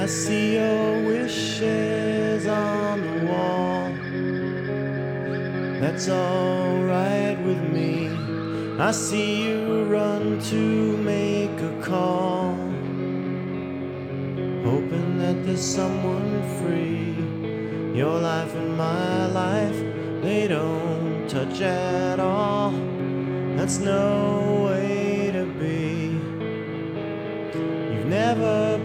I see your wishes on the wall. That's alright with me. I see you run to make a call, hoping that there's someone free. Your life and my life, they don't touch at all. That's no way to be. You've never